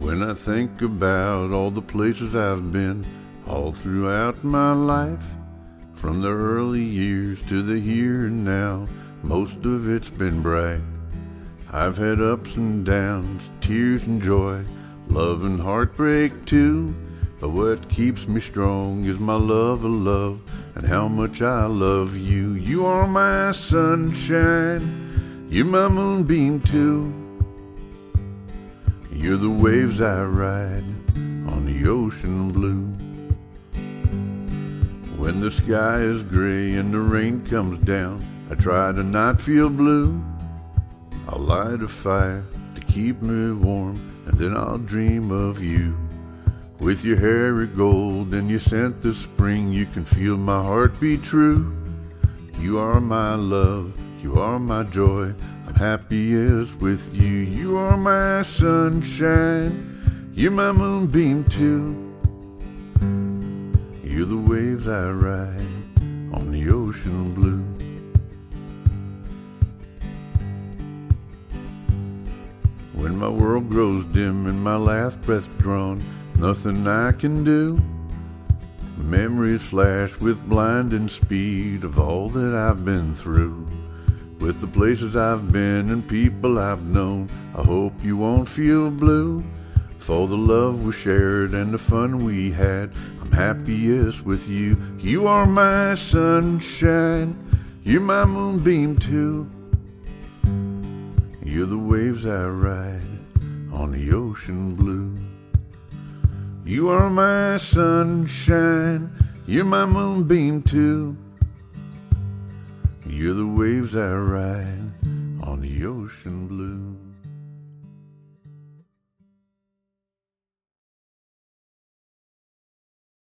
When I think about all the places I've been all throughout my life, from the early years to the here and now, most of it's been bright. I've had ups and downs, tears and joy, love and heartbreak too. But what keeps me strong is my love of love and how much I love you. You are my sunshine, you're my moonbeam too. You're the waves I ride on the ocean blue. When the sky is gray and the rain comes down, I try to not feel blue. I'll light a fire to keep me warm, and then I'll dream of you. With your hair of gold and your scent of spring, you can feel my heart beat true. You are my love, you are my joy, I'm happiest with you. You are my sunshine, you're my moonbeam too. You're the waves I ride on the ocean blue. When my world grows dim and my last breath drawn, nothing I can do. Memories flash with blinding speed of all that I've been through. With the places I've been and people I've known, I hope you won't feel blue. For the love we shared and the fun we had, I'm happiest with you. You are my sunshine, you're my moonbeam too. You're the waves I ride on the ocean blue. You are my sunshine, you're my moonbeam too. You're the waves I ride on the ocean blue.